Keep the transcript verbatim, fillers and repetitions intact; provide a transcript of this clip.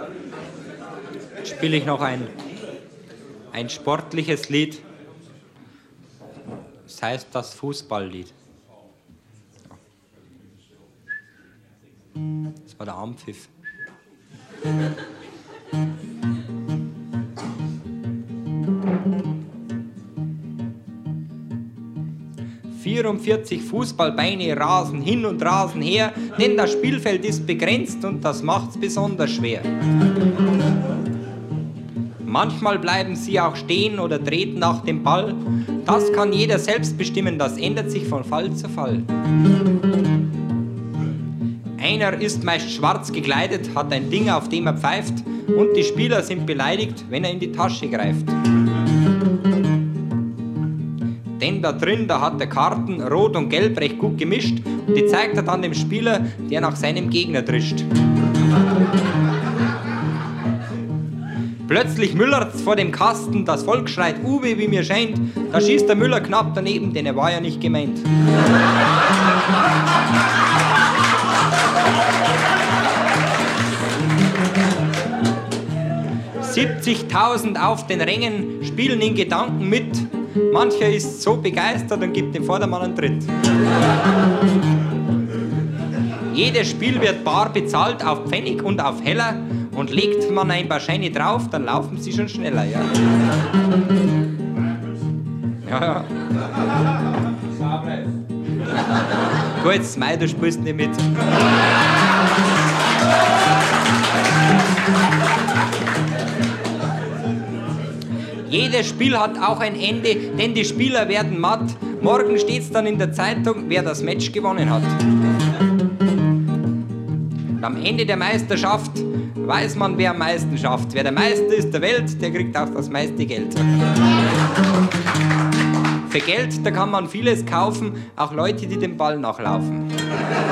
Jetzt spiele ich noch ein, ein sportliches Lied. Das heißt das Fußballlied. Das war der Armpfiff. vierundvierzig Fußballbeine rasen hin und rasen her, denn das Spielfeld ist begrenzt und das macht's besonders schwer. Manchmal bleiben sie auch stehen oder treten nach dem Ball. Das kann jeder selbst bestimmen, das ändert sich von Fall zu Fall. Einer ist meist schwarz gekleidet, hat ein Ding, auf dem er pfeift, und die Spieler sind beleidigt, wenn er in die Tasche greift. Denn da drin, da hat er Karten, rot und gelb, recht gut gemischt, und die zeigt er dann dem Spieler, der nach seinem Gegner drischt. Plötzlich müllert's vor dem Kasten, das Volk schreit Uwe, wie mir scheint, da schießt der Müller knapp daneben, denn er war ja nicht gemeint. siebzigtausend auf den Rängen spielen in Gedanken mit. Mancher ist so begeistert und gibt dem Vordermann einen Tritt. Jedes Spiel wird bar bezahlt auf Pfennig und auf Heller, und legt man ein paar Scheine drauf, dann laufen sie schon schneller, ja. Ja, ja. Gut, Mai, du spielst nicht mit. Jedes Spiel hat auch ein Ende, denn die Spieler werden matt. Morgen steht's dann in der Zeitung, wer das Match gewonnen hat. Und am Ende der Meisterschaft weiß man, wer am meisten schafft. Wer der Meister ist der Welt, der kriegt auch das meiste Geld. Für Geld, da kann man vieles kaufen, auch Leute, die den Ball nachlaufen.